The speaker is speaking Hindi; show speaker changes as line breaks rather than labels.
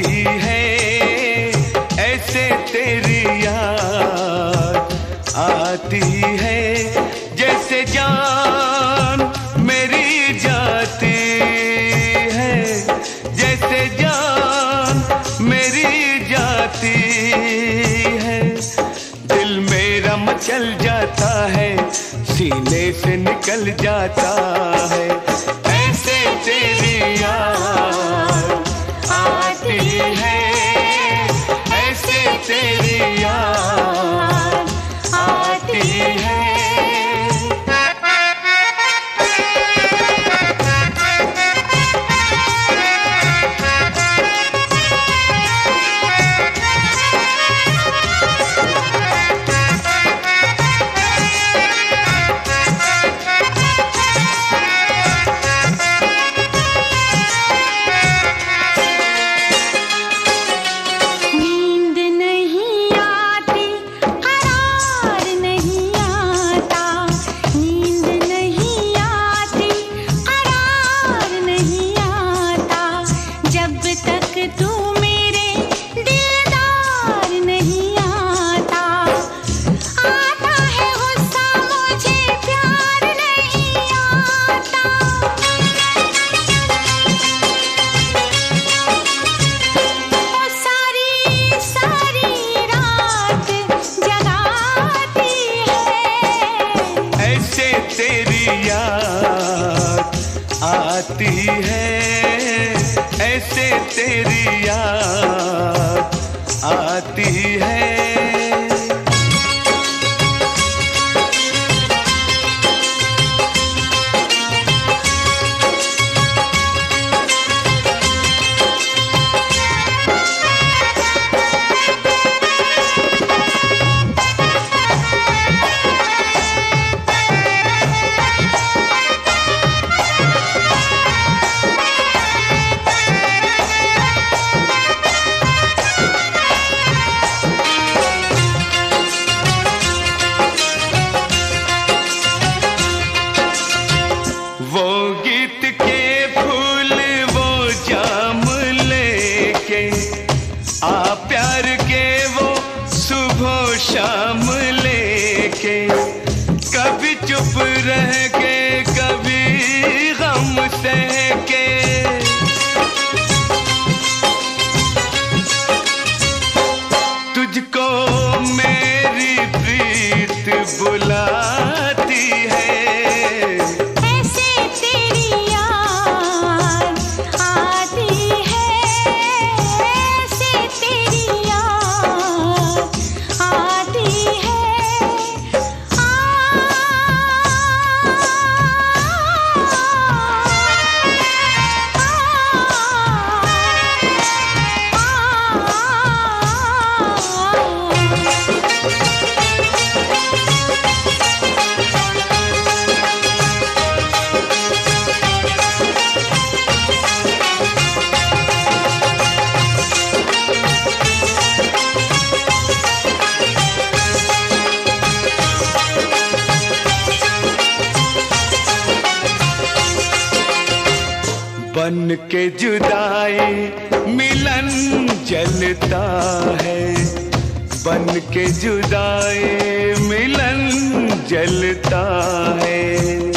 आती है ऐसे तेरी याद आती है, जैसे जान मेरी जाती है, जैसे जान मेरी जाती है। दिल मेरा मचल जाता है, सीने से निकल जाता है, ऐसे तेरी याद आती है, ऐसे तेरी याद आती है। आती है ऐसे तेरी याद आती है। वो गीत के फूल वो जाम लेके आ, प्यार के वो सुबह शाम लेके, कभी चुप रह के कभी गम सह के, तुझको मेरी प्रीत बुलाती है। बन के जुदाई मिलन जलता है, बन के जुदाई मिलन जलता है।